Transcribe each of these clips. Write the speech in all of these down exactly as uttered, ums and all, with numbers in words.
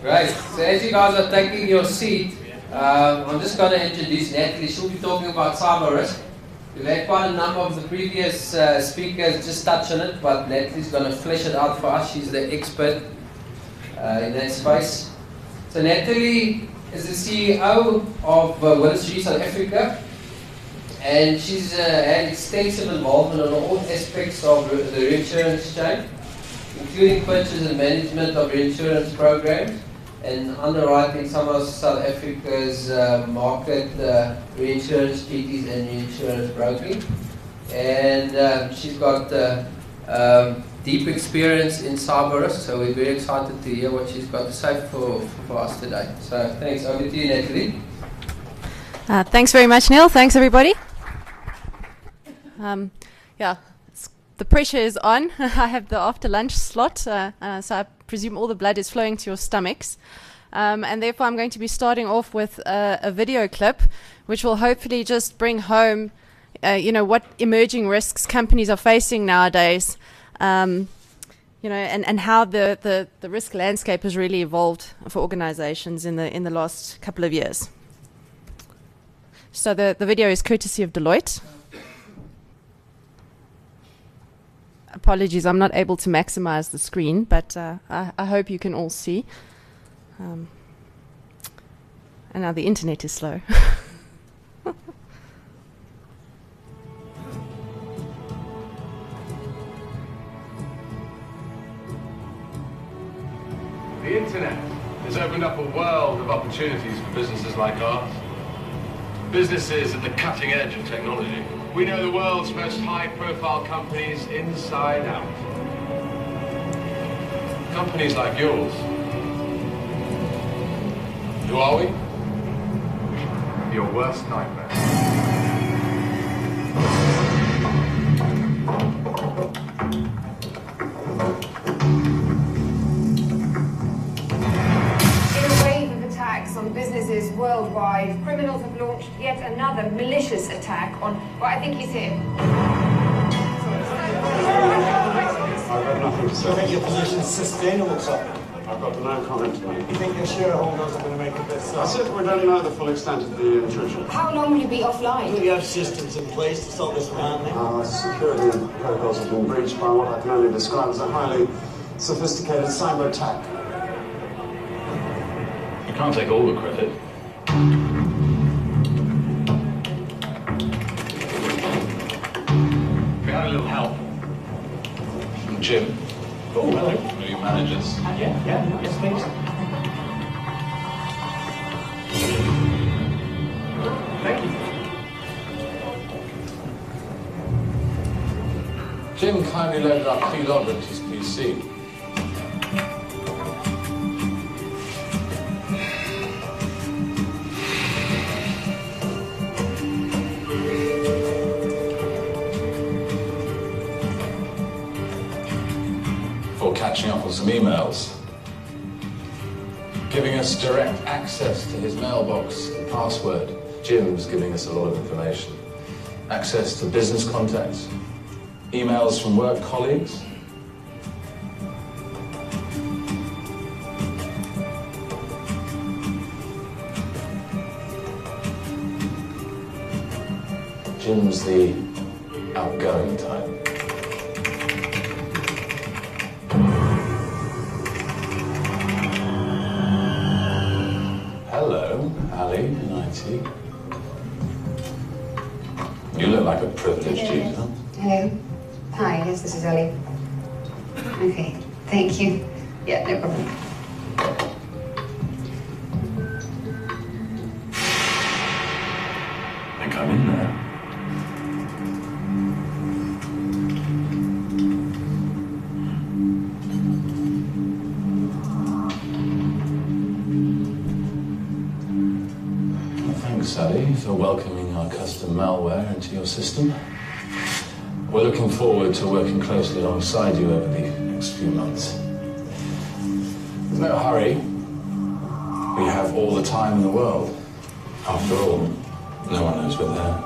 Great. So as you guys are taking your seat, um, I'm just going to introduce Natalie. She'll be talking about cyber risk. We've had quite a number of the previous uh, speakers just touch on it, but Natalie's going to flesh it out for us. She's the expert uh, in that space. So Natalie is the C E O of uh, Willis Re South Africa, and she's uh, had extensive involvement on all aspects of the reinsurance chain, including purchase and management of reinsurance programs and underwriting some of South Africa's uh, market uh, reinsurance treaties and reinsurance broking. And um, she's got uh, um, deep experience in cyber risk, so we're very excited to hear what she's got to say for, for us today. So thanks. Over to you, Natalie. Uh, thanks very much, Neil. Thanks, everybody. Um, yeah, the pressure is on. I have the after lunch slot, uh, uh, so I presume all the blood is flowing to your stomachs. Um, and therefore, I'm going to be starting off with uh, a video clip, which will hopefully just bring home, uh, you know, what emerging risks companies are facing nowadays, um, you know, and, and how the, the, the risk landscape has really evolved for organizations in the in the last couple of years. So the, the video is courtesy of Deloitte. Apologies, I'm not able to maximize the screen, but uh, I, I hope you can all see. Um, and now the internet is slow. The internet has opened up a world of opportunities for businesses like ours. Businesses at the cutting edge of technology. We know the world's most high-profile companies inside out. Companies like yours. Who are we? Your worst nightmare. On businesses worldwide, criminals have launched yet another malicious attack on, well, I think he's here. I've got nothing to say. Do you think your position is sustainable, sir? I've got no comment to make. You think your shareholders are going to make a bit, sir? I said we don't know the full extent of the intrusion. How long will you be offline? Do you have systems in place to stop this from happening? Our security protocols have been breached by what I can only describe as a highly sophisticated cyber attack. You can't take all the credit. We had a little help from Jim. Oh, hello. One of your managers. Uh, yeah, yeah, yes, please. Thank you. Jim kindly loaded up keylogger into his P C. Catching up on some emails, giving us direct access to his mailbox and password. Jim's giving us a lot of information. Access to business contacts, emails from work colleagues. Jim's the outgoing type. Hello, Ali in I T. You look like a privileged user. Hello. Hi, yes, this is Ali. Okay, thank you. Yeah, no problem. I think I'm in there. Sally, for welcoming our custom malware into your system. We're looking forward to working closely alongside you over the next few months. There's no hurry. We have all the time in the world. After all, no one knows we're there.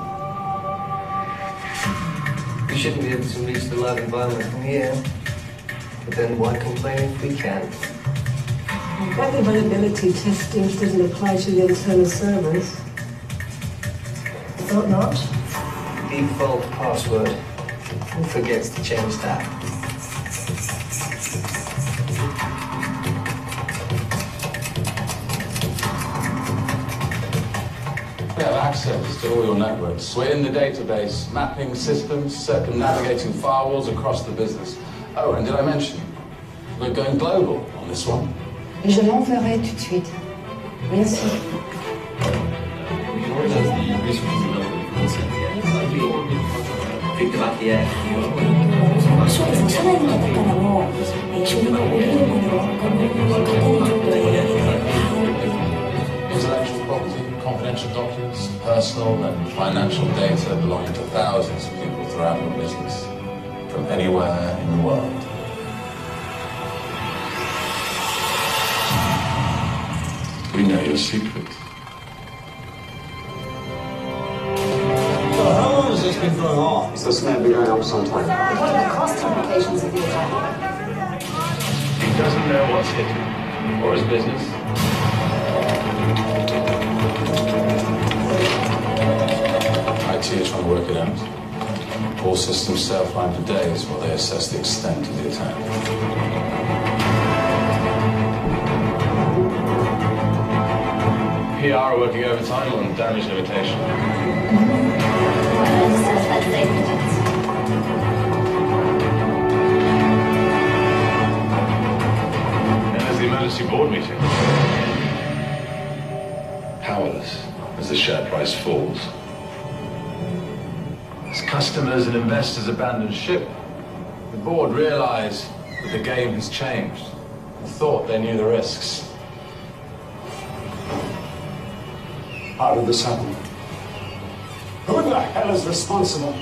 We shouldn't be able to reach the lab environment from here. But then why complain if we can? Web availability testing doesn't apply to the internal servers. I thought not. Default password. Who forgets to change that? We have access to all your networks. We're in the database, mapping systems, circumnavigating firewalls across the business. Oh, and did I mention, we're going global on this one. Je l'enverrai tout de suite. Merci. Intellectual property, confidential documents, personal and financial data belonging to thousands of people throughout your business, from anywhere in the world. We know your secrets. So how long has this been going on? It's this may be going on for some time. What are the cost implications of the attack? He doesn't know what's hidden, or his business. I T are trying to work it out. All systems stay offline for days while they assess the extent of the attack. P R are working overtime on damage limitation. And there's the emergency board meeting. Powerless as the share price falls. As customers and investors abandon ship, The board realize that the game has changed and thought they knew the risks. How did this happen? Who the hell is responsible?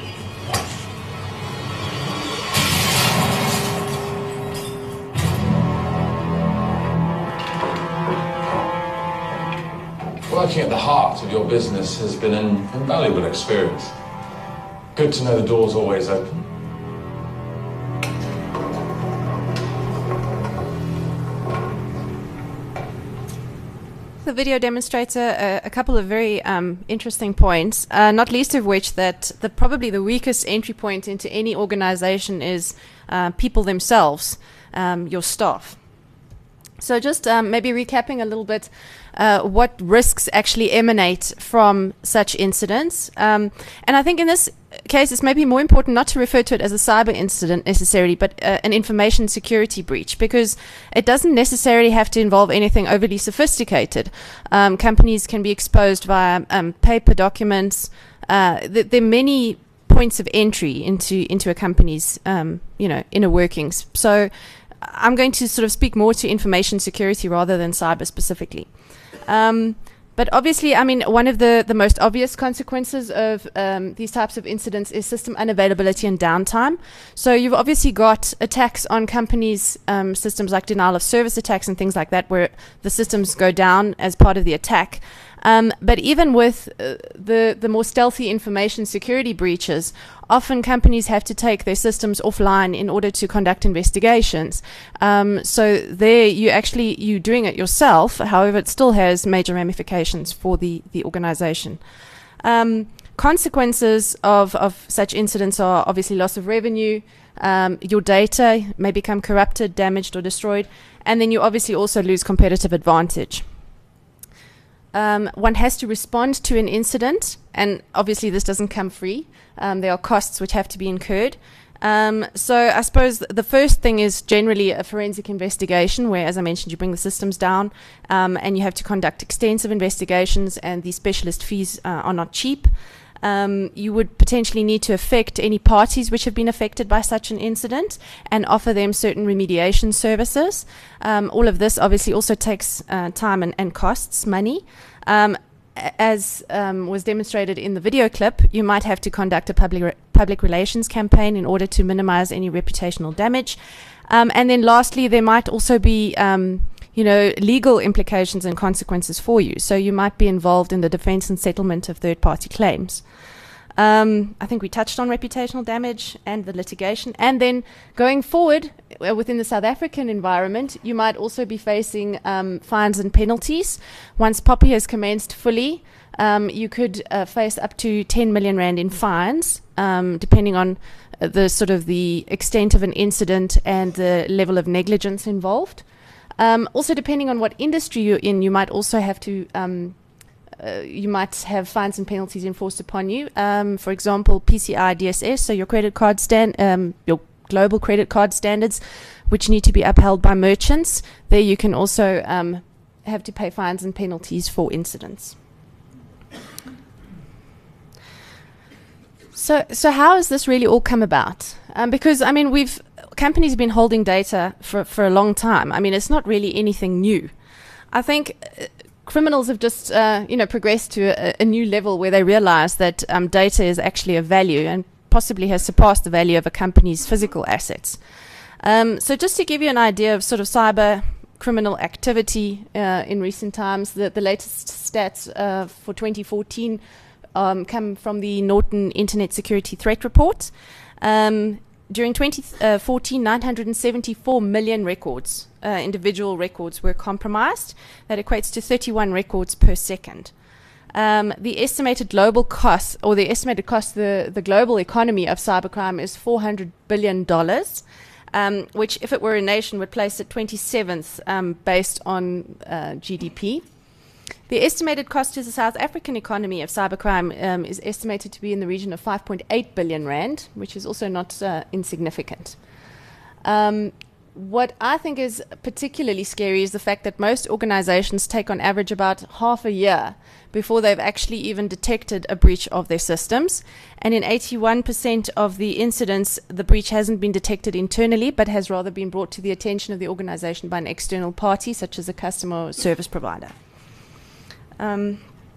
Working at the heart of your business has been an invaluable experience. Good to know the door's always open. The video demonstrates a, a couple of very um, interesting points, uh, not least of which that the probably the weakest entry point into any organization is uh, people themselves, um, your staff. So just um, maybe recapping a little bit uh, what risks actually emanate from such incidents. Um, and I think in this case, it's maybe more important not to refer to it as a cyber incident necessarily, but uh, an information security breach, because it doesn't necessarily have to involve anything overly sophisticated. Um, companies can be exposed via um, paper documents. Uh, th- there are many points of entry into into a company's um, you know inner workings. So I'm going to sort of speak more to information security rather than cyber specifically. Um, but obviously, I mean, one of the, the most obvious consequences of um, these types of incidents is system unavailability and downtime. So you've obviously got attacks on companies' um, systems like denial of service attacks and things like that, where the systems go down as part of the attack. Um, but even with uh, the, the more stealthy information security breaches, often companies have to take their systems offline in order to conduct investigations. Um, so there you actually, you're doing it yourself. However, it still has major ramifications for the, the organization. Um, consequences of, of such incidents are obviously loss of revenue. Um, your data may become corrupted, damaged, or destroyed. And then you obviously also lose competitive advantage. Um, one has to respond to an incident, and obviously this doesn't come free. Um, there are costs which have to be incurred. Um, so I suppose th- the first thing is generally a forensic investigation, where, as I mentioned, you bring the systems down um, and you have to conduct extensive investigations, and the specialist fees uh, are not cheap. Um, you would potentially need to affect any parties which have been affected by such an incident and offer them certain remediation services. Um, all of this obviously also takes uh, time and, and costs money. Um, as um, was demonstrated in the video clip, you might have to conduct a public re- public relations campaign in order to minimize any reputational damage. Um, and then lastly, there might also be um, you know, legal implications and consequences for you. So you might be involved in the defense and settlement of third-party claims. Um, I think we touched on reputational damage and the litigation. And then going forward, uh, within the South African environment, you might also be facing um, fines and penalties. Once POPI has commenced fully, um, you could uh, face up to ten million rand in fines, um, depending on uh, the sort of the extent of an incident and the level of negligence involved. Um, also, depending on what industry you're in, you might also have to um, Uh, you might have fines and penalties enforced upon you. Um, for example, P C I D S S, so your credit card stand, um, your global credit card standards, which need to be upheld by merchants. There, you can also um, have to pay fines and penalties for incidents. So, so how has this really all come about? Um, because I mean, we've companies have been holding data for for a long time. I mean, it's not really anything new. I think. Uh, Criminals have just, uh, you know, progressed to a, a new level where they realize that um, data is actually a value and possibly has surpassed the value of a company's physical assets. Um, so just to give you an idea of sort of cyber criminal activity uh, in recent times, the, the latest stats uh, for twenty fourteen um, come from the Norton Internet Security Threat Report. Um, During twenty fourteen, nine hundred seventy-four million records, uh, individual records, were compromised. That equates to thirty-one records per second. Um, the estimated global cost, or the estimated cost to the, the global economy of cybercrime is four hundred billion dollars, um, which, if it were a nation, would place it twenty-seventh um, based on uh, G D P. The estimated cost to the South African economy of cybercrime um, is estimated to be in the region of five point eight billion rand, which is also not uh, insignificant. Um, what I think is particularly scary is the fact that most organizations take on average about half a year before they've actually even detected a breach of their systems. And in eighty-one percent of the incidents, the breach hasn't been detected internally, but has rather been brought to the attention of the organization by an external party, such as a customer or service provider. Um,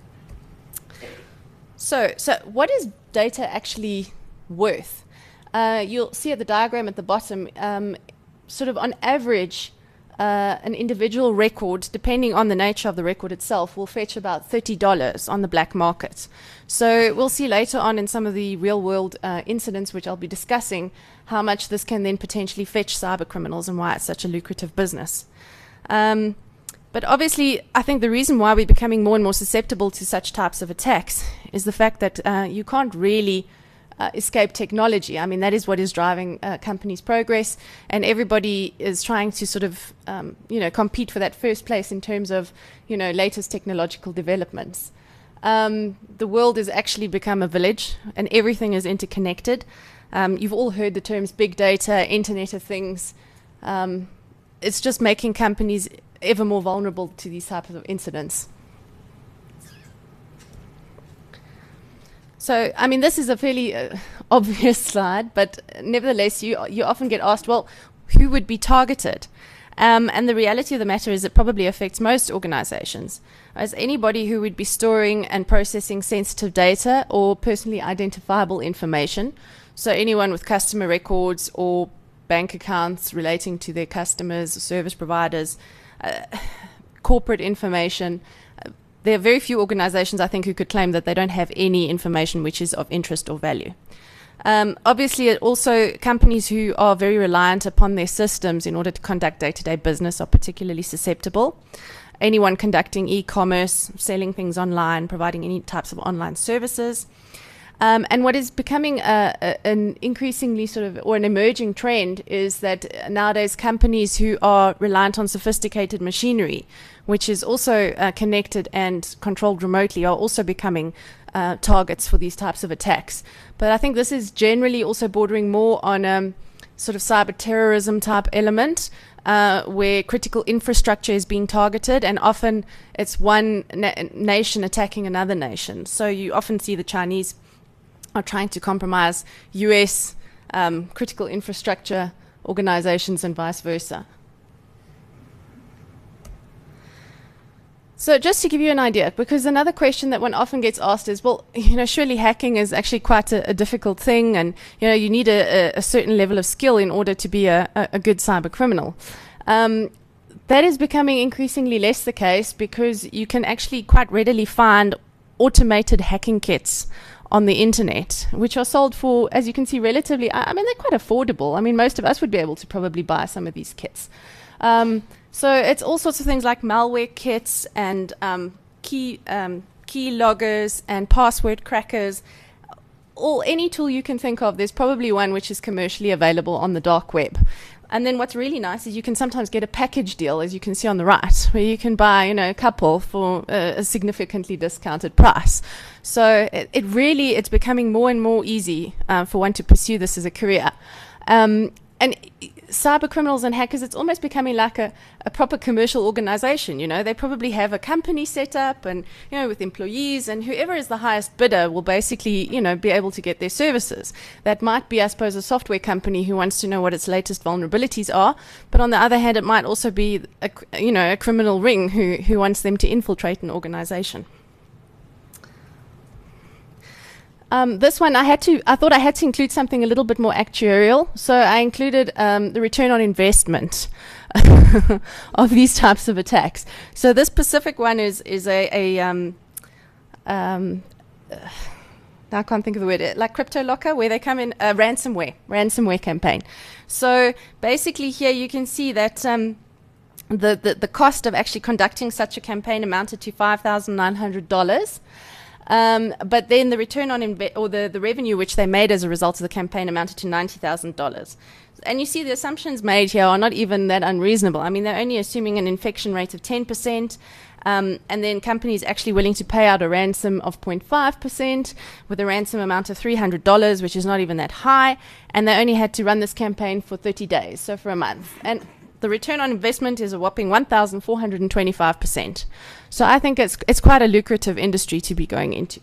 so, so what is data actually worth? Uh, you'll see at the diagram at the bottom, um, sort of on average, uh, an individual record, depending on the nature of the record itself, will fetch about thirty dollars on the black market. So we'll see later on in some of the real-world uh, incidents, which I'll be discussing, how much this can then potentially fetch cyber criminals and why it's such a lucrative business. Um, But obviously, I think the reason why we're becoming more and more susceptible to such types of attacks is the fact that uh, you can't really uh, escape technology. I mean, that is what is driving uh, companies' progress, and everybody is trying to sort of, um, you know, compete for that first place in terms of, you know, latest technological developments. Um, the world has actually become a village, and everything is interconnected. Um, you've all heard the terms big data, Internet of Things. Um, it's just making companies ever more vulnerable to these types of incidents. So, I mean, this is a fairly uh, obvious slide, but nevertheless, you you often get asked, well, who would be targeted? Um, and the reality of the matter is it probably affects most organizations, as anybody who would be storing and processing sensitive data or personally identifiable information. So anyone with customer records or bank accounts relating to their customers, service providers, Uh, corporate information. Uh, there are very few organizations, I think, who could claim that they don't have any information which is of interest or value. Um, obviously, it also companies who are very reliant upon their systems in order to conduct day-to-day business are particularly susceptible. Anyone conducting e-commerce, selling things online, providing any types of online services. Um, and what is becoming a, a, an increasingly sort of, or an emerging trend is that nowadays companies who are reliant on sophisticated machinery, which is also uh, connected and controlled remotely, are also becoming uh, targets for these types of attacks. But I think this is generally also bordering more on um, sort of cyber terrorism type element, uh, where critical infrastructure is being targeted, and often it's one na nation attacking another nation. So you often see the Chinese are trying to compromise U S um, critical infrastructure organizations and vice versa. So just to give you an idea, because another question that one often gets asked is, well, you know, surely hacking is actually quite a, a difficult thing, and you know, you need a, a certain level of skill in order to be a, a, a good cyber criminal. Um, that is becoming increasingly less the case, because you can actually quite readily find automated hacking kits on the internet, which are sold for, as you can see, relatively, I, I mean, they're quite affordable. I mean, most of us would be able to probably buy some of these kits. Um, so it's all sorts of things like malware kits and um, key, um, key loggers and password crackers. All, any tool you can think of, there's probably one which is commercially available on the dark web. And then what's really nice is you can sometimes get a package deal, as you can see on the right, where you can buy, you know, a couple for uh, a significantly discounted price. So it, it really, it's becoming more and more easy uh, for one to pursue this as a career. Um, and cyber criminals and hackers, it's almost becoming like a, a proper commercial organization. You know, they probably have a company set up and, you know, with employees, and whoever is the highest bidder will basically, you know, be able to get their services. That might be, I suppose, a software company who wants to know what its latest vulnerabilities are. But on the other hand, it might also be, a, you know, a criminal ring who, who wants them to infiltrate an organization. Um, this one, I had to. I thought I had to include something a little bit more actuarial, so I included um, the return on investment of these types of attacks. So this specific one is is a, a um, um, uh, I can't think of the word, uh, like CryptoLocker, where they come in a ransomware ransomware campaign. So basically, here you can see that. Um, the, the the cost of actually conducting such a campaign amounted to five thousand nine hundred dollars. Um, but then the return on inve- or the, the revenue which they made as a result of the campaign amounted to ninety thousand dollars. And you see the assumptions made here are not even that unreasonable. I mean, they're only assuming an infection rate of ten percent, um, and then companies actually willing to pay out a ransom of zero point five percent with a ransom amount of three hundred dollars, which is not even that high, and they only had to run this campaign for thirty days, so for a month. And the return on investment is a whopping one thousand four hundred twenty-five percent. So I think it's it's quite a lucrative industry to be going into.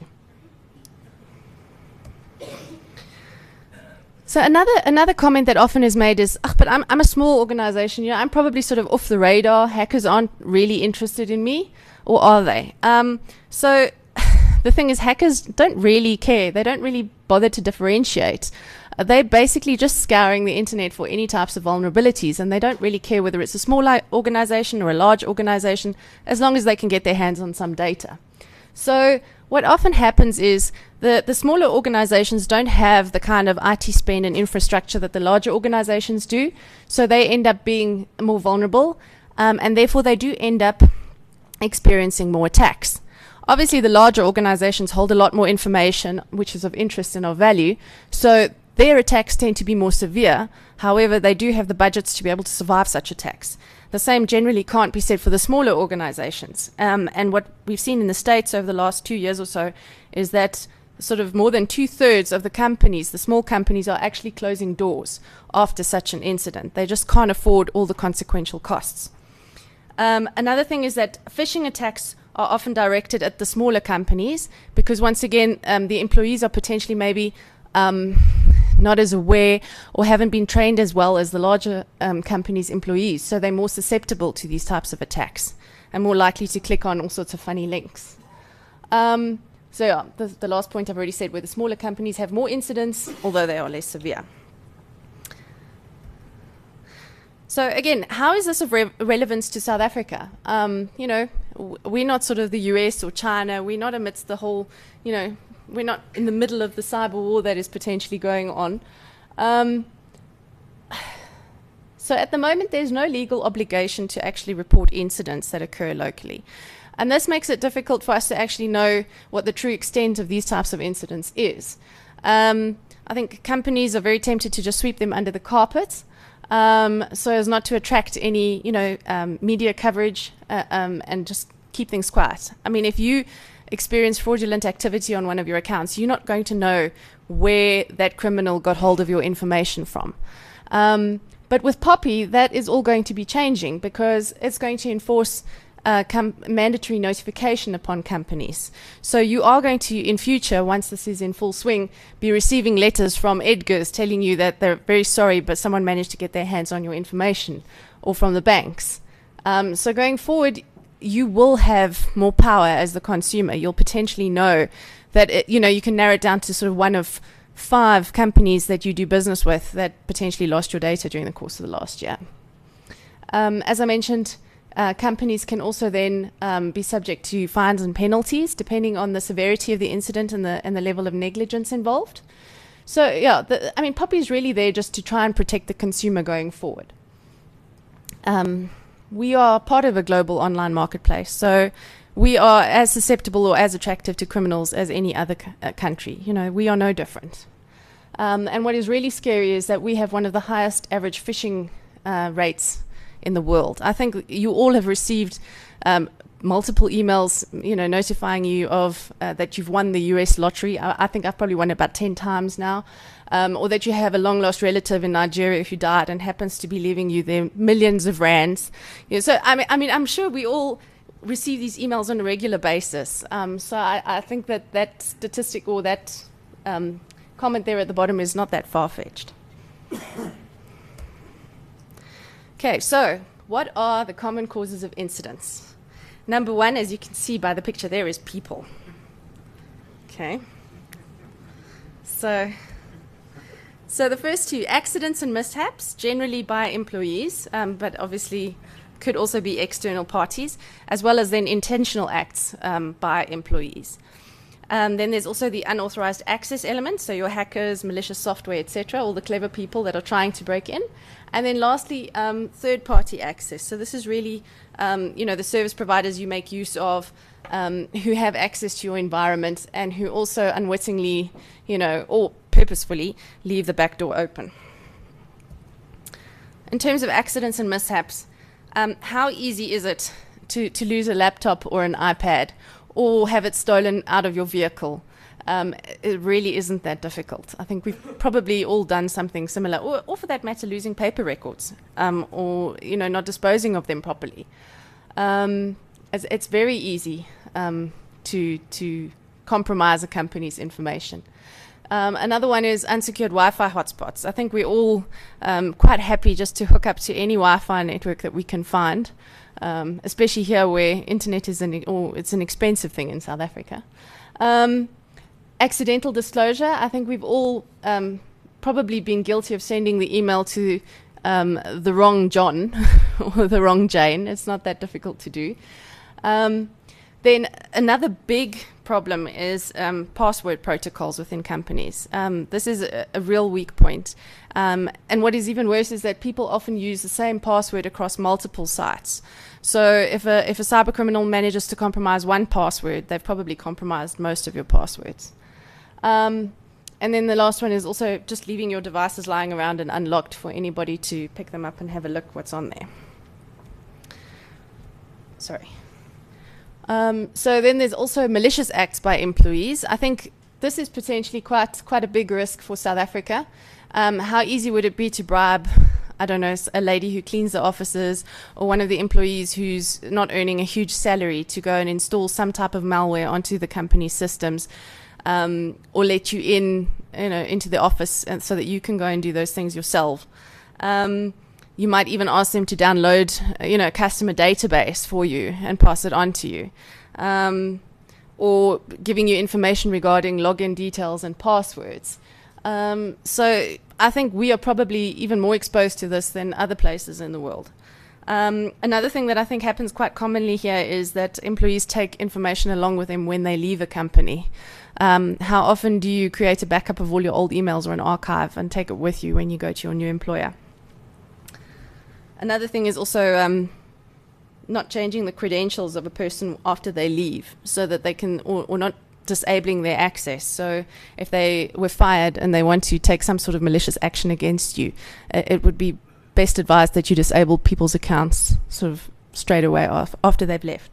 So another another comment that often is made is, oh, but I'm I'm a small organization, you know, I'm probably sort of off the radar. Hackers aren't really interested in me, or are they? Um, so the thing is, hackers don't really care. They don't really bother to differentiate. Uh, they're basically just scouring the internet for any types of vulnerabilities, and they don't really care whether it's a small organization or a large organization, as long as they can get their hands on some data. So what often happens is the, the smaller organizations don't have the kind of I T spend and infrastructure that the larger organizations do, so they end up being more vulnerable, um, and therefore they do end up experiencing more attacks. Obviously, the larger organizations hold a lot more information, which is of interest and of value, so their attacks tend to be more severe. However, they do have the budgets to be able to survive such attacks. The same generally can't be said for the smaller organizations. Um, and what we've seen in the States over the last two years or so is that sort of more than two-thirds of the companies, the small companies, are actually closing doors after such an incident. They just can't afford all the consequential costs. Um, another thing is that phishing attacks are often directed at the smaller companies because, once again, um, the employees are potentially maybe um, not as aware or haven't been trained as well as the larger um, companies' employees, so they're more susceptible to these types of attacks and more likely to click on all sorts of funny links. Um, so yeah, the, the last point I've already said, where the smaller companies have more incidents, although they are less severe. So again, how is this of re- relevance to South Africa? Um, you know, w- we're not sort of the U S or China. We're not amidst the whole, you know, we're not in the middle of the cyber war that is potentially going on. Um, so at the moment, there's no legal obligation to actually report incidents that occur locally. And this makes it difficult for us to actually know what the true extent of these types of incidents is. Um, I think companies are very tempted to just sweep them under the carpet, um, so as not to attract any, you know, um, media coverage uh, um, and just keep things quiet. I mean, if you experience fraudulent activity on one of your accounts, you're not going to know where that criminal got hold of your information from. Um, but with POPI, that is all going to be changing because it's going to enforce uh, com- mandatory notification upon companies. So you are going to, in future, once this is in full swing, be receiving letters from Edgar's telling you that they're very sorry, but someone managed to get their hands on your information, or from the banks. Um, so going forward, you will have more power as the consumer. You'll potentially know that, it, you know, you can narrow it down to sort of one of five companies that you do business with that potentially lost your data during the course of the last year. Um, as I mentioned, Uh, companies can also then um, be subject to fines and penalties depending on the severity of the incident and the and the level of negligence involved. So yeah, the, I mean, POPI is really there just to try and protect the consumer going forward. Um, we are part of a global online marketplace, so we are as susceptible or as attractive to criminals as any other c- uh, country. You know, we are no different. Um, and what is really scary is that we have one of the highest average phishing uh, rates in the world. I think you all have received um, multiple emails, you know, notifying you of uh, that you've won the U S lottery. I, I think I've probably won it about ten times now, um, or that you have a long-lost relative in Nigeria who died and happens to be leaving you their millions of rands. You know, so I mean, I mean, I'm sure we all receive these emails on a regular basis. Um, so I, I think that that statistic or that um, comment there at the bottom is not that far-fetched. Okay, so what are the common causes of incidents? Number one, as you can see by the picture there, is people. Okay. So, so the first two, accidents and mishaps, generally by employees, um, but obviously could also be external parties, as well as then intentional acts um, by employees. Um, then there's also the unauthorized access element, so your hackers, malicious software, et cetera, all the clever people that are trying to break in. And then lastly, um, third-party access. So this is really, um, you know, the service providers you make use of um, who have access to your environment and who also unwittingly, you know, or purposefully leave the back door open. In terms of accidents and mishaps, um, how easy is it to, to lose a laptop or an iPad or have it stolen out of your vehicle? Um, it really isn't that difficult. I think we've probably all done something similar, or, or for that matter, losing paper records, um, or you know, not disposing of them properly. Um, it's, it's very easy um, to to compromise a company's information. Um, another one is unsecured Wi-Fi hotspots. I think we're all um, quite happy just to hook up to any Wi-Fi network that we can find, um, especially here where internet is an or it's an expensive thing in South Africa. Um, accidental disclosure. I think we've all um, probably been guilty of sending the email to um, the wrong John or the wrong Jane. It's not that difficult to do. Um, then another big problem is um, password protocols within companies. Um, this is a, a real weak point. Um, and what is even worse is that people often use the same password across multiple sites. So if a, if a cyber criminal manages to compromise one password, they've probably compromised most of your passwords. Um, and then the last one is also just leaving your devices lying around and unlocked for anybody to pick them up and have a look what's on there. Sorry. Um, so then there's also malicious acts by employees. I think this is potentially quite quite a big risk for South Africa. Um, how easy would it be to bribe, I don't know, a lady who cleans the offices or one of the employees who's not earning a huge salary to go and install some type of malware onto the company's systems, um, or let you in, you know, into the office and so that you can go and do those things yourself. Um, You might even ask them to download, you know, a customer database for you and pass it on to you. Um, or giving you information regarding login details and passwords. Um, so I think we are probably even more exposed to this than other places in the world. Um, another thing that I think happens quite commonly here is that employees take information along with them when they leave a company. Um, how often do you create a backup of all your old emails or an archive and take it with you when you go to your new employer? Another thing is also um, not changing the credentials of a person after they leave so that they can, or, or not disabling their access. So if they were fired and they want to take some sort of malicious action against you, uh, it would be best advised that you disable people's accounts sort of straight away off, after they've left.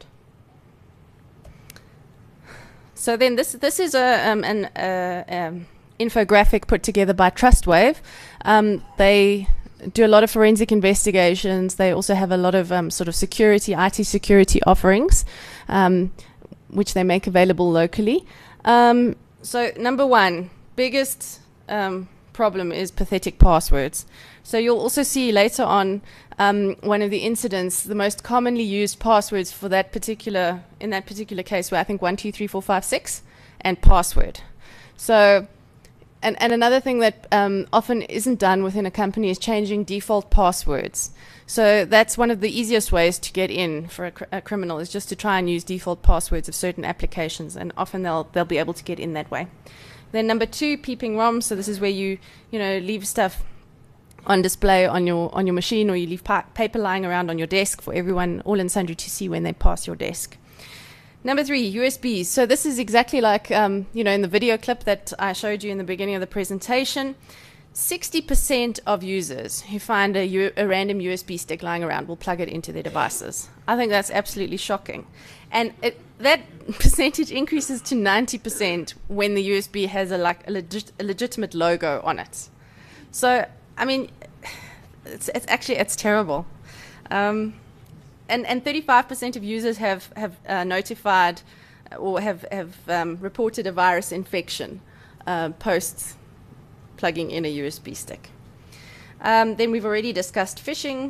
So then this this is a um, an uh, um, infographic put together by Trustwave. Um, they do a lot of forensic investigations. They also have a lot of um, sort of security, I T security offerings, um, which they make available locally. Um, so number one, biggest um, problem is pathetic passwords. So you'll also see later on um, one of the incidents, the most commonly used passwords for that particular, in that particular case were I think one, two, three, four, five, six, and password. So and, and another thing that um, often isn't done within a company is changing default passwords. So that's one of the easiest ways to get in for a, cr a criminal, is just to try and use default passwords of certain applications, and often they'll they'll be able to get in that way. Then number two, peeping ROMs. So this is where you you know leave stuff on display on your on your machine, or you leave pa paper lying around on your desk for everyone, all and sundry, to see when they pass your desk. Number three, U S Bs. So this is exactly like um, you know in the video clip that I showed you in the beginning of the presentation. sixty percent of users who find a, U a random U S B stick lying around will plug it into their devices. I think that's absolutely shocking. And it, that percentage increases to ninety percent when the U S B has a, like, a, legit a legitimate logo on it. So, I mean, it's, it's actually, it's terrible. Um, and and thirty-five percent of users have, have uh, notified or have, have um, reported a virus infection uh, post plugging in a U S B stick. Um, then we've already discussed phishing,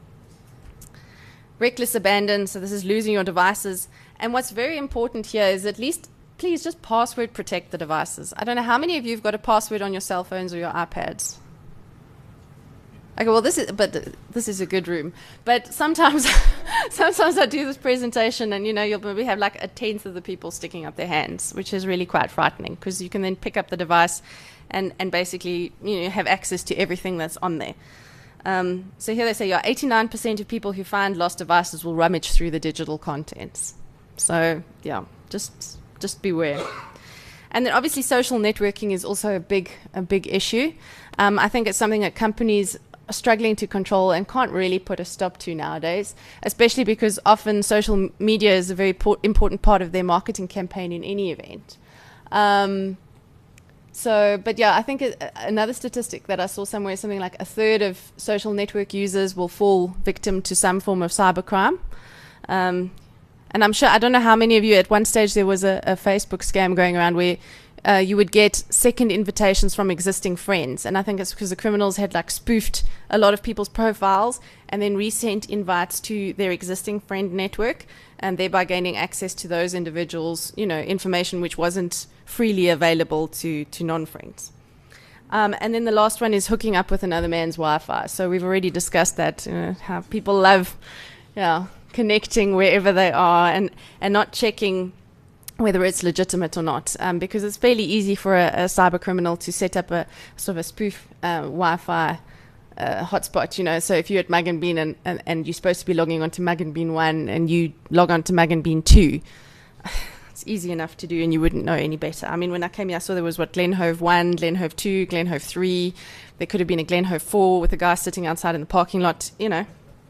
reckless abandon, so this is losing your devices. And what's very important here is at least, please just password protect the devices. I don't know how many of you have got a password on your cell phones or your iPads. Okay, well this is, but uh, this is a good room. But sometimes, sometimes I do this presentation and you know you'll maybe have like a tenth of the people sticking up their hands, which is really quite frightening, because you can then pick up the device and, and basically you know have access to everything that's on there. Um, so here they say, yeah, eighty-nine percent of people who find lost devices will rummage through the digital contents. So yeah, just just beware. And then obviously social networking is also a big a big issue. Um, I think it's something that companies are struggling to control and can't really put a stop to nowadays, especially because often social media is a very important part of their marketing campaign in any event. Um, So, but yeah, I think it, another statistic that I saw somewhere, something like a third of social network users will fall victim to some form of cybercrime. Um, and I'm sure, I don't know how many of you, at one stage there was a, a Facebook scam going around where uh, you would get second invitations from existing friends. And I think it's because the criminals had like spoofed a lot of people's profiles and then resent invites to their existing friend network, and thereby gaining access to those individuals, you know, information which wasn't freely available to, to non-friends. Um, and then the last one is hooking up with another man's Wi-Fi. So we've already discussed that, you know, how people love yeah, connecting wherever they are and, and not checking whether it's legitimate or not, um, because it's fairly easy for a, a cyber criminal to set up a sort of a spoof uh, Wi-Fi Uh, hotspot, you know. So if you're at Mug and Bean and, and, and you're supposed to be logging on to Mug and Bean one and you log on to Mug and Bean two, it's easy enough to do and you wouldn't know any better. I mean, when I came here, I saw there was, what, Glenhove one, Glenhove two, Glenhove three. There could have been a Glenhove four with a guy sitting outside in the parking lot, you know.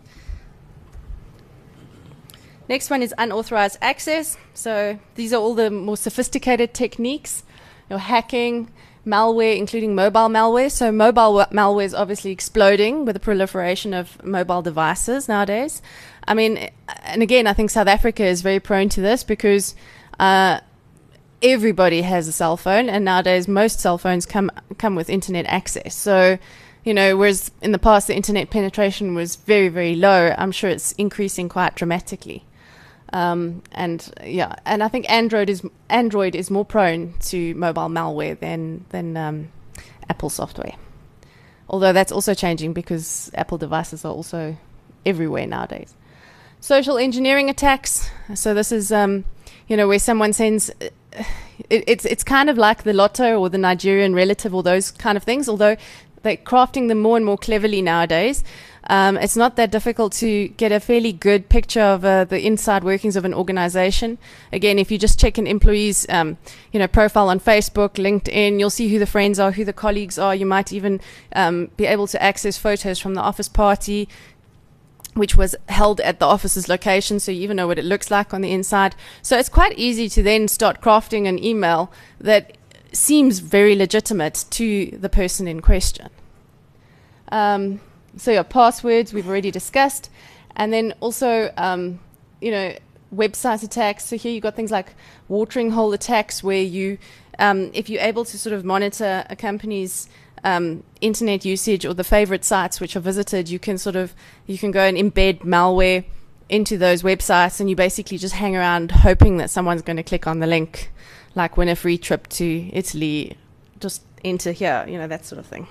Next one is unauthorized access. So these are all the more sophisticated techniques. You know, hacking, malware, including mobile malware. So mobile malware is obviously exploding with the proliferation of mobile devices nowadays. I mean, and again, I think South Africa is very prone to this because uh, everybody has a cell phone, and nowadays most cell phones come come with internet access. So, you know, whereas in the past the internet penetration was very, very low, I'm sure it's increasing quite dramatically. Um, and yeah, and I think Android is Android is more prone to mobile malware than than um, Apple software. Although that's also changing because Apple devices are also everywhere nowadays. Social engineering attacks. So this is um, you know, where someone sends. Uh, it, it's it's kind of like the Lotto or the Nigerian Relative or those kind of things. Although they're crafting them more and more cleverly nowadays. Um, it's not that difficult to get a fairly good picture of uh, the inside workings of an organization. Again, if you just check an employee's um, you know, profile on Facebook, LinkedIn, you'll see who the friends are, who the colleagues are. You might even um, be able to access photos from the office party, which was held at the office's location, so you even know what it looks like on the inside. So it's quite easy to then start crafting an email that seems very legitimate to the person in question. Um, So your passwords we've already discussed, and then also um, you know, website attacks. So here you've got things like watering hole attacks, where you, um, if you're able to sort of monitor a company's um, internet usage or the favorite sites which are visited, you can sort of you can go and embed malware into those websites, and you basically just hang around hoping that someone's going to click on the link, like win a free trip to Italy just enter here, you know, that sort of thing.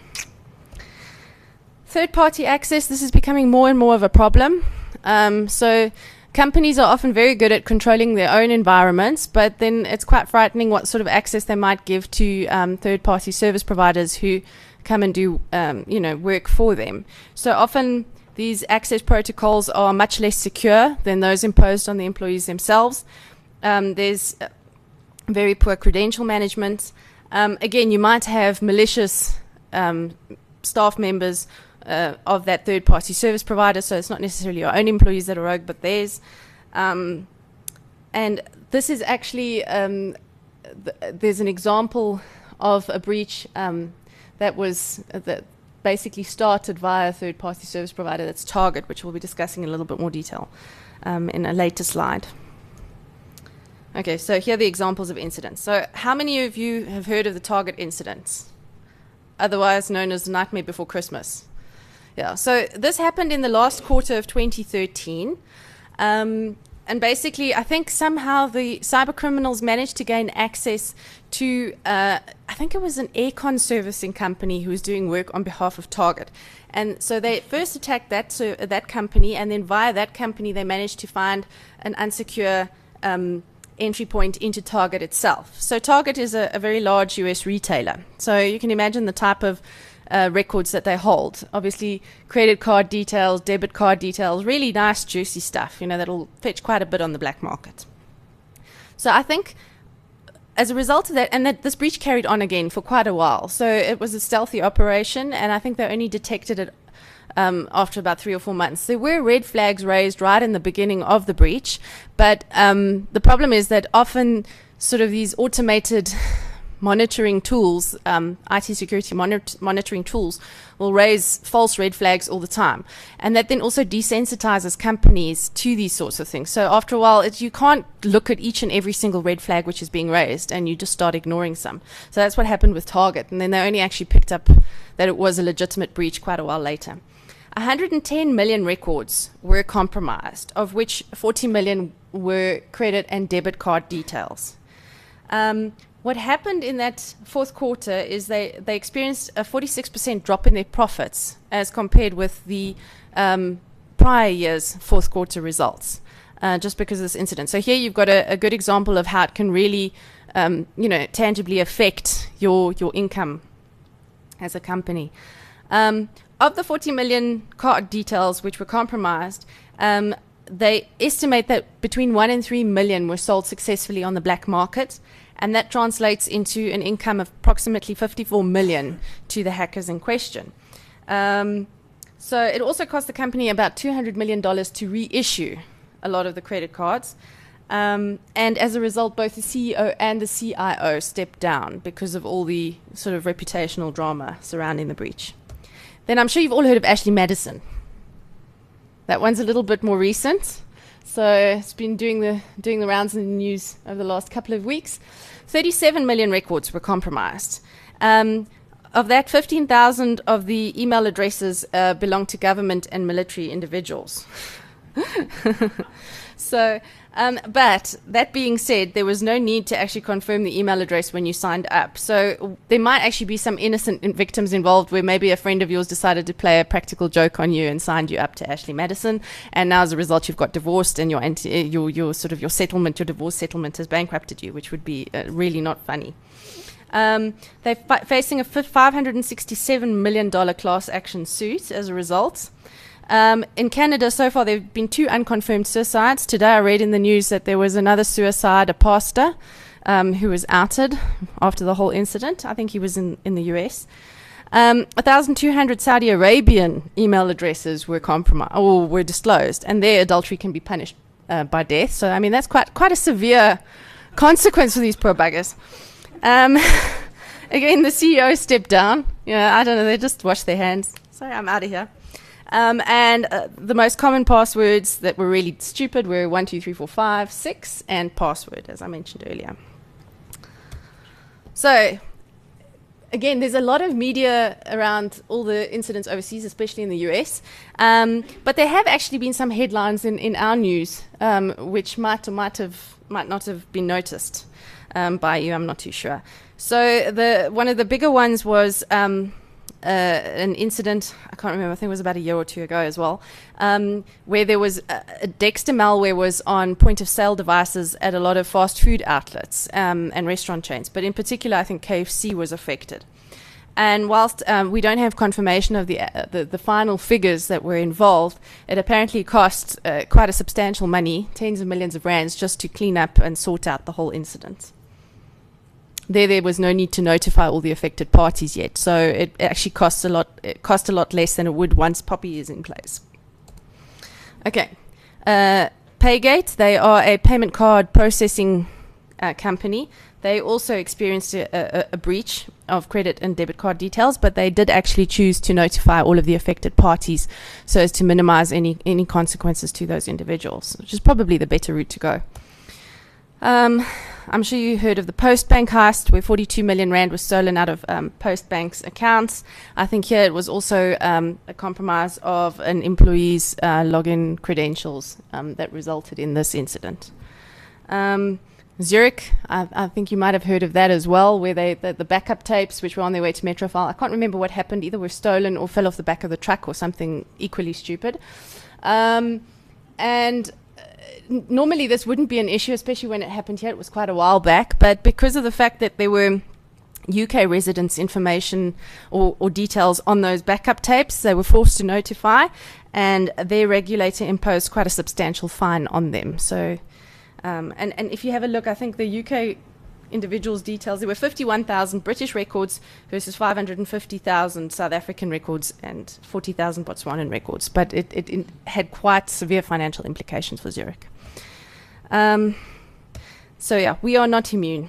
Third-party access, this is becoming more and more of a problem. Um, so companies are often very good at controlling their own environments, but then it's quite frightening what sort of access they might give to um, third-party service providers who come and do, um, you know, work for them. So often these access protocols are much less secure than those imposed on the employees themselves. Um, there's uh, very poor credential management. Um, again, you might have malicious um, staff members uh, of that third-party service provider, so it's not necessarily your own employees that are rogue, but theirs. Um, and this is actually, um, th there's an example of a breach um, that was, uh, that basically started via a third-party service provider, that's Target, which we'll be discussing in a little bit more detail um, in a later slide. Okay, so here are the examples of incidents. So how many of you have heard of the Target incidents, otherwise known as the Nightmare Before Christmas? Yeah, so this happened in the last quarter of twenty thirteen. Um, and basically, I think somehow the cyber criminals managed to gain access to, uh, I think it was an aircon servicing company who was doing work on behalf of Target. And so they first attacked that, so, uh, that company, and then via that company they managed to find an unsecure um, entry point into Target itself. So Target is a, a very large U S retailer. So you can imagine the type of uh, records that they hold. Obviously, credit card details, debit card details, really nice, juicy stuff, you know, that'll fetch quite a bit on the black market. So I think as a result of that, and that this breach carried on again for quite a while. So it was a stealthy operation, and I think they only detected it Um, after about three or four months. There were red flags raised right in the beginning of the breach, but um, the problem is that often sort of these automated monitoring tools, um, I T security monitor monitoring tools, will raise false red flags all the time. And that then also desensitizes companies to these sorts of things. So after a while, it, you can't look at each and every single red flag which is being raised, and you just start ignoring some. So that's what happened with Target. And then they only actually picked up that it was a legitimate breach quite a while later. one hundred ten million records were compromised, of which forty million were credit and debit card details. Um, what happened in that fourth quarter is they, they experienced a forty-six percent drop in their profits as compared with the um, prior year's fourth quarter results, uh, just because of this incident. So here you've got a, a good example of how it can really, um, you know, tangibly affect your, your income as a company. Um, Of the forty million card details which were compromised, um, they estimate that between one and three million were sold successfully on the black market, and that translates into an income of approximately fifty-four million to the hackers in question. Um, so it also cost the company about two hundred million dollars to reissue a lot of the credit cards. Um, and as a result, both the C E O and the C I O stepped down because of all the sort of reputational drama surrounding the breach. Then I'm sure you've all heard of Ashley Madison. That one's a little bit more recent. So it's been doing the, doing the rounds in the news over the last couple of weeks. thirty-seven million records were compromised. Um, of that, fifteen thousand of the email addresses uh, belong to government and military individuals. So, um, but that being said, there was no need to actually confirm the email address when you signed up. So there might actually be some innocent in victims involved where maybe a friend of yours decided to play a practical joke on you and signed you up to Ashley Madison. And now as a result, you've got divorced and your, anti your, your sort of your settlement, your divorce settlement has bankrupted you, which would be uh, really not funny. Um, they're fi facing a five hundred sixty-seven million dollar class action suit as a result. Um, in Canada, so far, there have been two unconfirmed suicides. Today, I read in the news that there was another suicide, a pastor, um, who was outed after the whole incident. I think he was in, in the U S. Um, one thousand two hundred Saudi Arabian email addresses were compromised or were disclosed, and their adultery can be punished uh, by death. So, I mean, that's quite quite a severe consequence for these poor buggers. Um, again, the C E O stepped down. Yeah, I don't know. They just washed their hands. Sorry, I'm out of here. Um, and uh, the most common passwords that were really stupid were one, two, three, four, five, six, and password, as I mentioned earlier. So, again, there's a lot of media around all the incidents overseas, especially in the U S. Um, but there have actually been some headlines in, in our news, um, which might or might have might not have been noticed um, by you. I'm not too sure. So the one of the bigger ones was um, uh, an incident. I can't remember. I think it was about a year or two ago as well, um, where there was a, a Dexter malware was on point of sale devices at a lot of fast food outlets um, and restaurant chains. But in particular, I think K F C was affected. And whilst um, we don't have confirmation of the, uh, the the final figures that were involved, it apparently cost uh, quite a substantial money, tens of millions of rands, just to clean up and sort out the whole incident. There, there was no need to notify all the affected parties yet, so it actually costs a lot. It cost a lot less than it would once Poppy is in place. Okay, uh, Paygate. They are a payment card processing uh, company. They also experienced a, a, a breach of credit and debit card details, but they did actually choose to notify all of the affected parties so as to minimize any any consequences to those individuals, which is probably the better route to go. Um, I'm sure you heard of the Postbank heist, where forty-two million rand was stolen out of um, Postbank's accounts. I think here it was also um, a compromise of an employee's uh, login credentials um, that resulted in this incident. Um, Zurich, I, I think you might have heard of that as well, where they the, the backup tapes, which were on their way to Metrofile, I can't remember what happened, either were stolen or fell off the back of the truck or something equally stupid. Um, and normally this wouldn't be an issue, especially when it happened here. It was quite a while back, but because of the fact that there were U K residents' information or, or details on those backup tapes, they were forced to notify, and their regulator imposed quite a substantial fine on them. So, um, and, and if you have a look, I think the U K individuals' details, there were fifty-one thousand British records versus five hundred fifty thousand South African records and forty thousand Botswanan records, but it, it, it had quite severe financial implications for Zurich. Um, so yeah, we are not immune.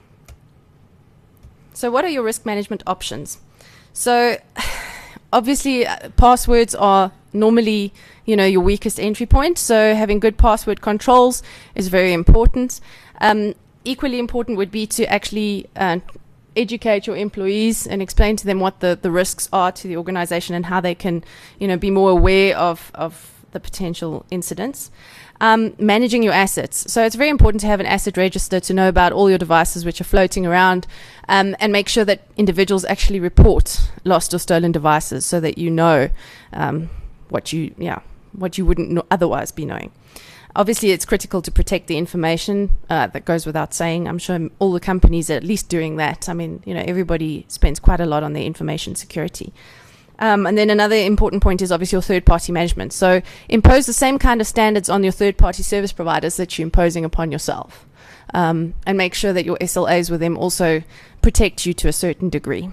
So what are your risk management options? So obviously uh, passwords are normally, you know, your weakest entry point. So having good password controls is very important. Um, equally important would be to actually uh, educate your employees and explain to them what the, the risks are to the organization and how they can, you know, be more aware of, of the potential incidents. Um, managing your assets. So it's very important to have an asset register to know about all your devices which are floating around, um, and make sure that individuals actually report lost or stolen devices so that you know um, what you yeah what you wouldn't know otherwise be knowing. Obviously, it's critical to protect the information. Uh, that goes without saying. I'm sure all the companies are at least doing that. I mean, you know, everybody spends quite a lot on their information security. Um, and then another important point is obviously your third-party management. So impose the same kind of standards on your third-party service providers that you're imposing upon yourself. Um, and make sure that your S L As with them also protect you to a certain degree.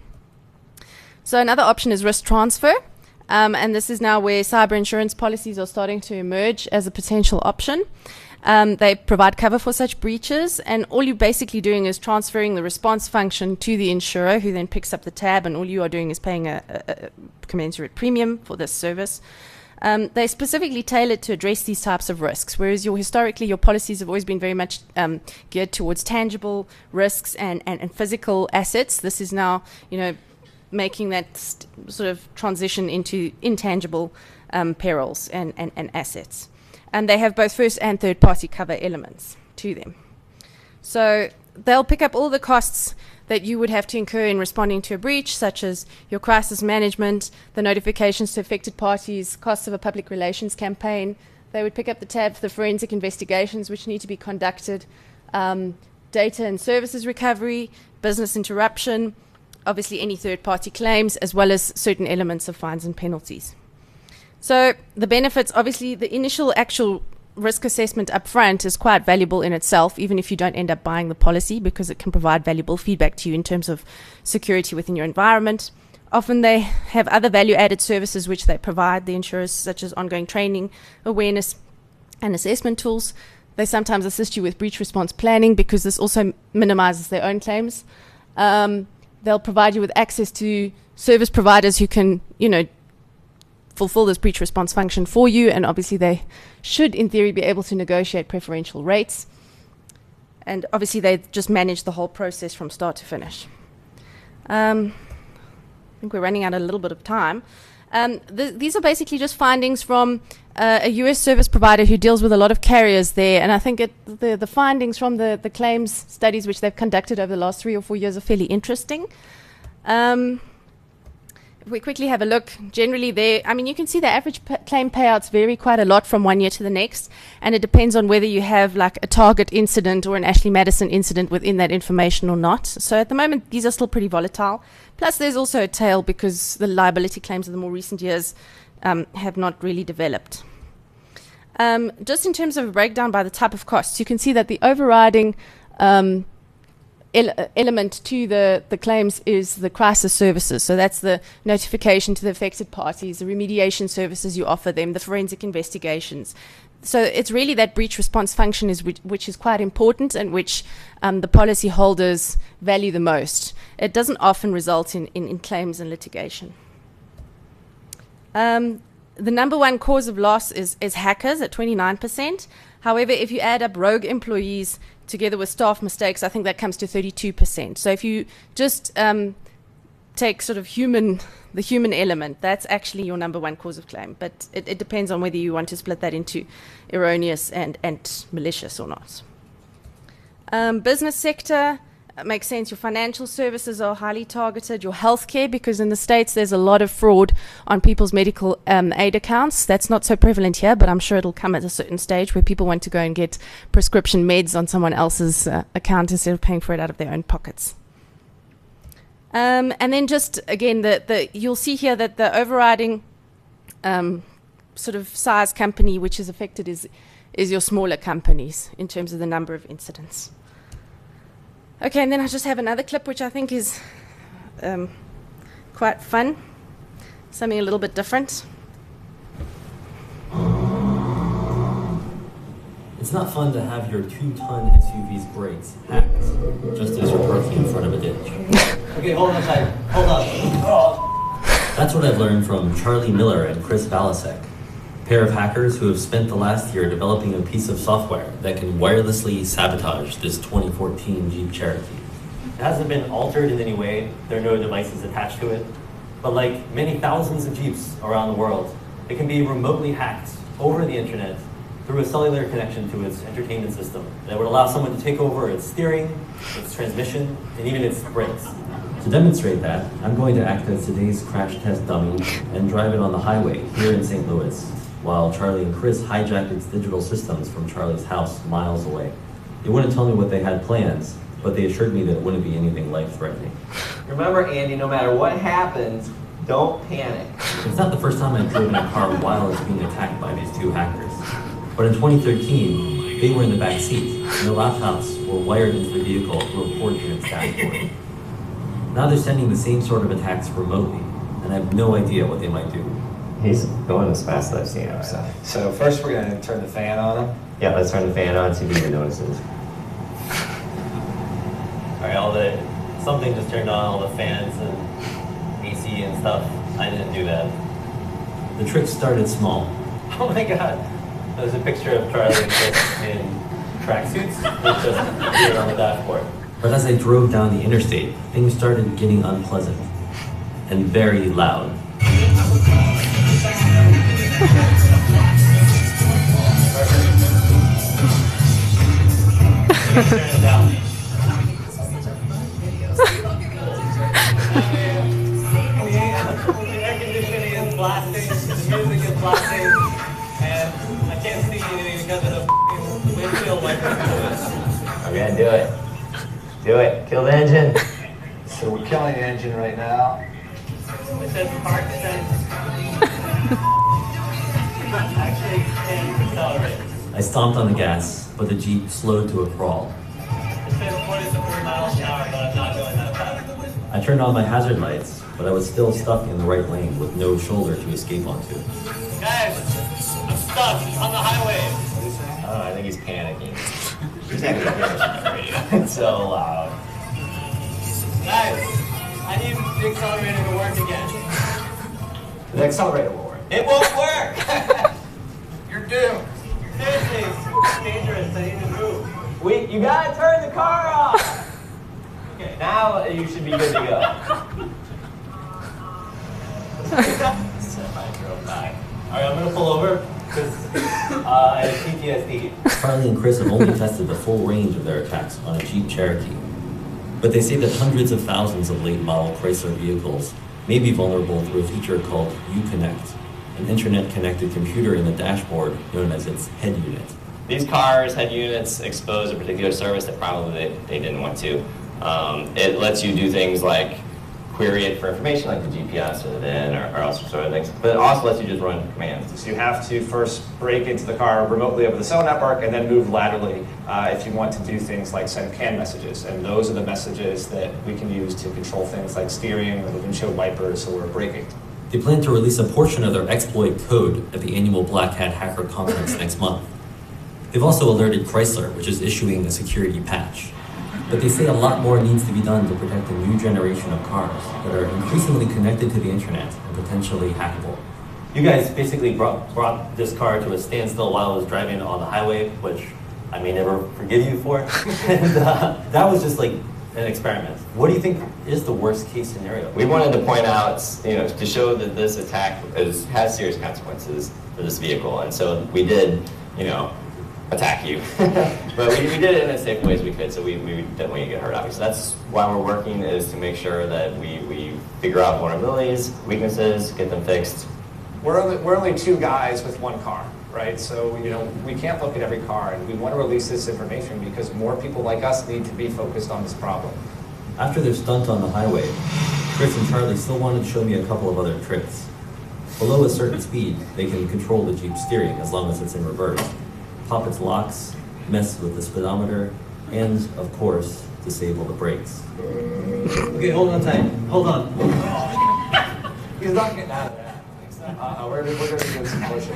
So another option is risk transfer. Um, and this is now where cyber insurance policies are starting to emerge as a potential option. Um, they provide cover for such breaches, and all you're basically doing is transferring the response function to the insurer, who then picks up the tab, and all you are doing is paying a, a, a commensurate premium for this service. Um, they specifically tailored to address these types of risks, whereas your historically your policies have always been very much um, geared towards tangible risks and, and, and physical assets. This is now, you know, making that st- sort of transition into intangible um, perils and, and, and assets. And they have both first and third party cover elements to them. So they'll pick up all the costs that you would have to incur in responding to a breach, such as your crisis management, the notifications to affected parties, costs of a public relations campaign. They would pick up the tab for the forensic investigations which need to be conducted, um, data and services recovery, business interruption, obviously any third party claims, as well as certain elements of fines and penalties. So the benefits, obviously the initial actual risk assessment up front is quite valuable in itself, even if you don't end up buying the policy, because it can provide valuable feedback to you in terms of security within your environment. Often they have other value-added services which they provide, the insurers, such as ongoing training, awareness, and assessment tools. They sometimes assist you with breach response planning, because this also minimizes their own claims. Um, they'll provide you with access to service providers who can, you know, fulfill this breach response function for you, and obviously they should in theory be able to negotiate preferential rates, and obviously they just manage the whole process from start to finish. Um, I think we're running out a little bit of time. Um, th these are basically just findings from uh, a U S service provider who deals with a lot of carriers there, and I think it, the, the findings from the, the claims studies which they've conducted over the last three or four years are fairly interesting. Um, if we quickly have a look, generally there, I mean, you can see the average p claim payouts vary quite a lot from one year to the next, and it depends on whether you have like a Target incident or an Ashley Madison incident within that information or not. So at the moment, these are still pretty volatile. Plus, there's also a tail because the liability claims of the more recent years um, have not really developed. Um, just in terms of a breakdown by the type of costs, you can see that the overriding um, ele element to the, the claims is the crisis services. So that's the notification to the affected parties, the remediation services you offer them, the forensic investigations. So it's really that breach response function is which, which is quite important and which um, the policy holders value the most. It doesn't often result in, in, in claims and litigation. Um, the number one cause of loss is, is hackers at twenty-nine percent. However, if you add up rogue employees together with staff mistakes, I think that comes to thirty-two percent. So if you just um, take sort of human, the human element, that's actually your number one cause of claim. But it, it depends on whether you want to split that into erroneous and, and malicious or not. Um, business sector, it makes sense. Your financial services are highly targeted. Your healthcare, because in the States there's a lot of fraud on people's medical um, aid accounts. That's not so prevalent here, but I'm sure it'll come at a certain stage where people want to go and get prescription meds on someone else's uh, account instead of paying for it out of their own pockets. Um, and then just, again, the, the, you'll see here that the overriding um, sort of size company which is affected is, is your smaller companies in terms of the number of incidents. Okay, and then I just have another clip which I think is um, quite fun, something a little bit different. It's not fun to have your two-ton S U V's brakes hacked just as you're parking in front of a ditch. Okay, hold on a second. Hold on. Oh. That's what I've learned from Charlie Miller and Chris Balasek, a pair of hackers who have spent the last year developing a piece of software that can wirelessly sabotage this twenty fourteen Jeep Cherokee. It hasn't been altered in any way. There are no devices attached to it. But like many thousands of Jeeps around the world, it can be remotely hacked over the internet through a cellular connection to its entertainment system that would allow someone to take over its steering, its transmission, and even its brakes. To demonstrate that, I'm going to act as today's crash test dummy and drive it on the highway here in Saint Louis, while Charlie and Chris hijacked its digital systems from Charlie's house miles away. They wouldn't tell me what they had plans, but they assured me that it wouldn't be anything life-threatening. Remember, Andy, no matter what happens, don't panic. It's not the first time I've driven a car while it's being attacked by these two hackers. But in twenty thirteen, they were in the back seat, and their laptops were wired into the vehicle through a port in its dashboard. Now they're sending the same sort of attacks remotely, and I have no idea what they might do. He's going as fast as I've seen him, so. So first we're going to turn the fan on him. Yeah, let's turn the fan on, see if he even notices. All right, all the, something just turned on, all the fans and A C and stuff. I didn't do that. The trick started small. Oh my God. There's a picture of Charlie and Chris in tracksuits that just appeared on the dashboard. But as I drove down the interstate, things started getting unpleasant and very loud. Turn it down. The air conditioning is blasting, the music is blasting, and I can't see anything because of the windshield wiper. I'm gonna do it. Do it. Kill the engine. So we're killing the engine right now. It says park sense. Actually, can accelerate. I stomped on the gas, but the Jeep slowed to a crawl. It says forty to forty miles an hour, but I'm not going that fast. I turned on my hazard lights, but I was still stuck in the right lane with no shoulder to escape onto. Guys, I'm stuck on the highway. Oh, I think he's panicking. He's having a radio. It's so loud. Guys, I need the accelerator to work again. The accelerator will work. It won't work! You're doomed. Seriously, it's dangerous. I need to move. Wait, you gotta turn the car off! Okay, now you should be good to go. Semi-drove by. All right, I'm gonna pull over because uh, I have P T S D. Charlie and Chris have only tested the full range of their attacks on a Jeep Cherokee. But they say that hundreds of thousands of late model Chrysler vehicles may be vulnerable through a feature called Uconnect, an internet-connected computer in the dashboard known as its head unit. These cars, head units, expose a particular service that probably they, they didn't want to. Um, it lets you do things like query it for information, like the G P S or the V I N or, or all sorts of things. But it also lets you just run commands. So you have to first break into the car remotely over the cell network and then move laterally uh, if you want to do things like send C A N messages. And those are the messages that we can use to control things like steering or the windshield wipers or braking. They plan to release a portion of their exploit code at the annual Black Hat Hacker Conference next month. They've also alerted Chrysler, which is issuing a security patch. But they say a lot more needs to be done to protect a new generation of cars that are increasingly connected to the internet and potentially hackable. You guys basically brought, brought this car to a standstill while I was driving on the highway, which I may never forgive you for. And uh, that was just like an experiment. What do you think is the worst case scenario? We wanted to point out, you know, to show that this attack is, has serious consequences for this vehicle. And so we did, you know, attack you. But we, we did it in as safe ways we could, so we, we didn't want you to get hurt, obviously. That's why we're working, is to make sure that we, we figure out vulnerabilities, weaknesses, get them fixed. We're only, we're only two guys with one car, right? So, you know, we can't look at every car, and we want to release this information because more people like us need to be focused on this problem. After their stunt on the highway, Chris and Charlie still wanted to show me a couple of other tricks. Below a certain speed, they can control the Jeep steering as long as it's in reverse, pop its locks, mess with the speedometer, and, of course, disable the brakes. Okay, hold on tight. Hold on. He's not getting out of that. Uh, we're, we're going to do some pushing.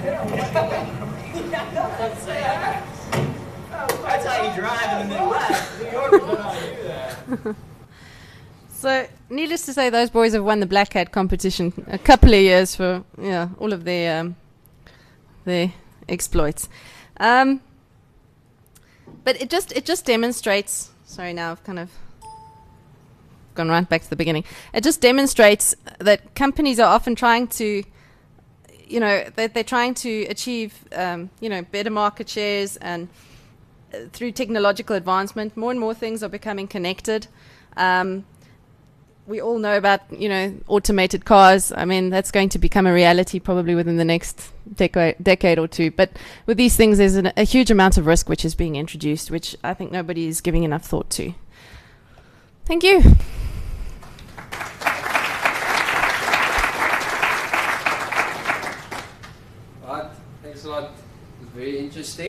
That's how you drive in the Midwest. New Yorkers don't know how to do that. So, needless to say, those boys have won the Black Hat competition a couple of years for yeah all of their um, their exploits. Um, but it just it just demonstrates. Sorry, now I've kind of gone right back to the beginning. It just demonstrates that companies are often trying to, you know, they're, they're trying to achieve, um, you know, better market shares, and uh, through technological advancement, more and more things are becoming connected. Um, we all know about, you know, automated cars. I mean, that's going to become a reality probably within the next deca- decade or two. But with these things, there's an, a huge amount of risk which is being introduced, which I think nobody is giving enough thought to. Thank you. Right, thanks a lot. It was very interesting.